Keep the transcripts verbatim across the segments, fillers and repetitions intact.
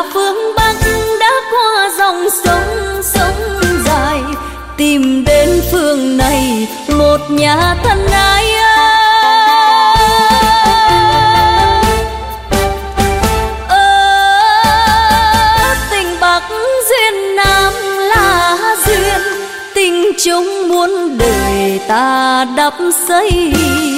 là phương Bắc đã qua dòng sông sông dài, tìm đến phương này một nhà thân ái ơi. Tình chung muôn đời ta đắp xây,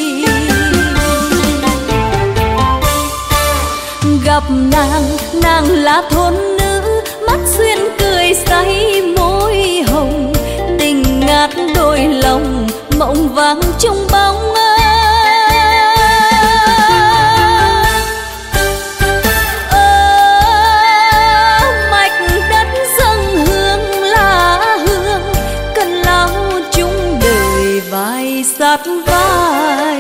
gặp nàng, nàng là thôn nữ, mắt xuyên cười say môi hồng, tình ngát đôi lòng mộng vàng trong bóng ơi. Vai sát vai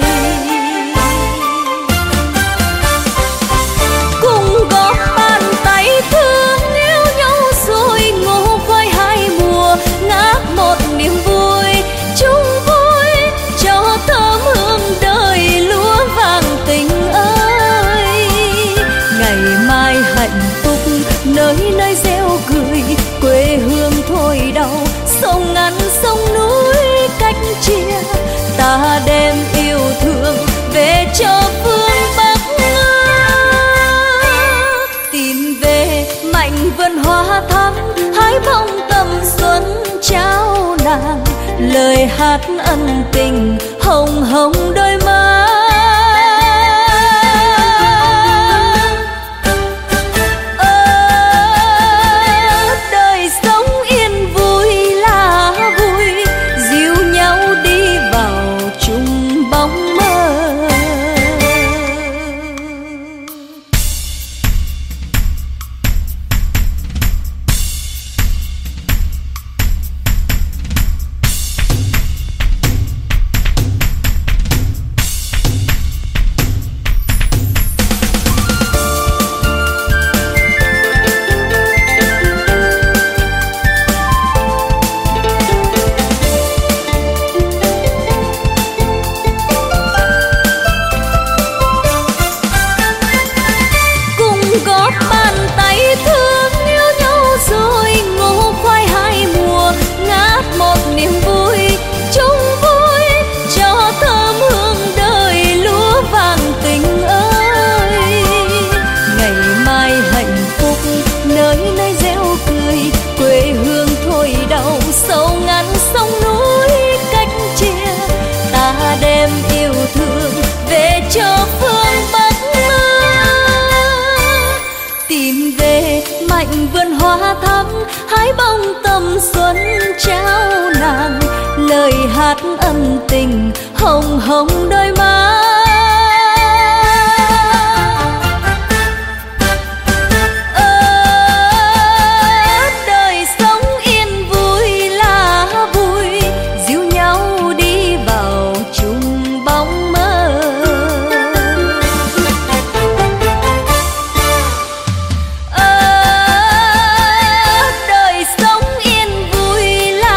cùng góp bàn tay thương yêu nhau rồi ngô quay hai mùa, ngát một niềm vui chung vui cho thơm hương đời lúa vàng tình ơi. Ngày mai hạnh phúc nơi nơi gieo cười, quê hương thôi đau sông ngắn sông núi cách chia, ta đem yêu thương về cho phương Bắc. Tìm về mảnh vườn hoa thắm, hái bông tầm xuân trao nàng, lời hát ân tình hồng hồng đôi má. Vườn hoa thắm, hái bông tầm xuân trao nàng, lời hát ân tình hồng hồng đôi má. Đời sống yên vui là vui, dìu nhau đi vào chung bóng mơ.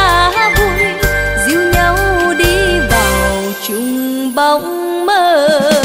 Bóng mơ.